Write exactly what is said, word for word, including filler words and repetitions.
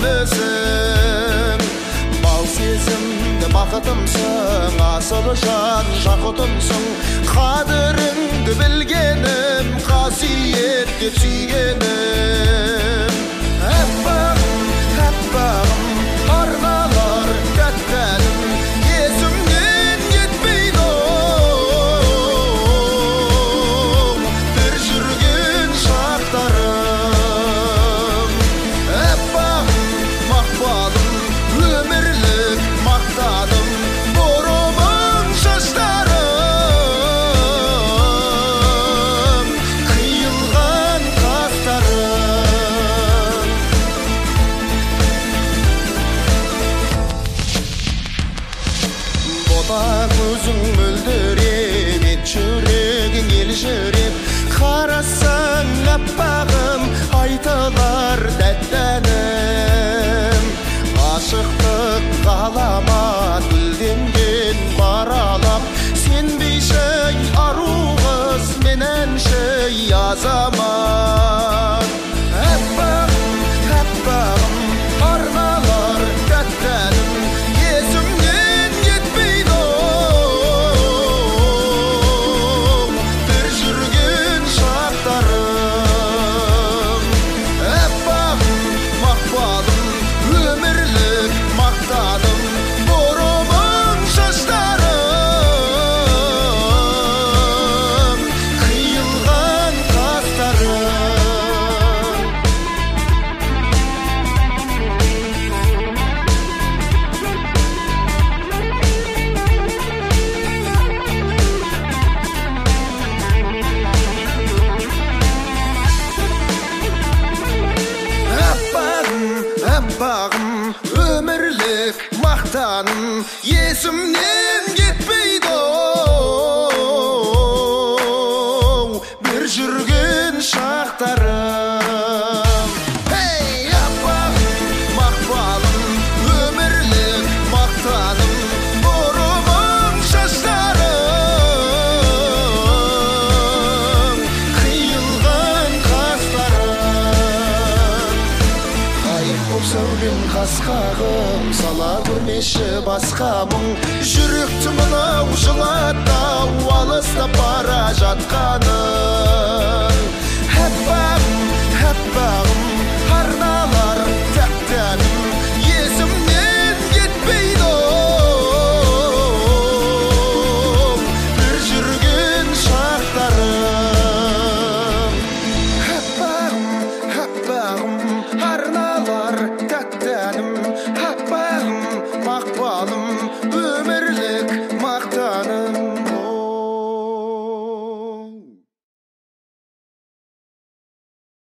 білмесің. Бал сезімді бақытымсың, асыл жан жақұтымсың. Қадіріңді білгенім, қасиет деп сүйгенім. Әппағым, әппағым, арналар тәттәнім, есімнен кетпейді оу, бір жүрген шақтарым. Әппағым, мақпалым, өмірлік мақтаным, бұрымың шаштарым, қиылған қастарым. Бота көзің мөлдіреп, ет жүрегің елжіреп, қарасаң әппағым, айтылар тәттәнім. Ғашықтық ғаламат гүлденген баралап, сенбейші ару қыз, мен әнші азамат. Әппағым, әппағым, арналар тәттәнім, есімнен кетпейді оу, бір жүрген шақтарым. Әппағым, мақпалым, өмірлік мақтаным, бұрымың шаштарым, қиылған қастарым. Әппағым, әппағым, өмірлік мақтаным, есімнен кетпейді оу, бір жүрген шақтарым. Ей, әппағым, мақпалым, өмірлік мақтаным, бұрымың шаштарым, қиылған қастарым. Қайып боп сәулем қасқағым, сала көрмеші басқа мұң. Жүректі мынау жылатау, алыстап бара жатқаның. Әппағым,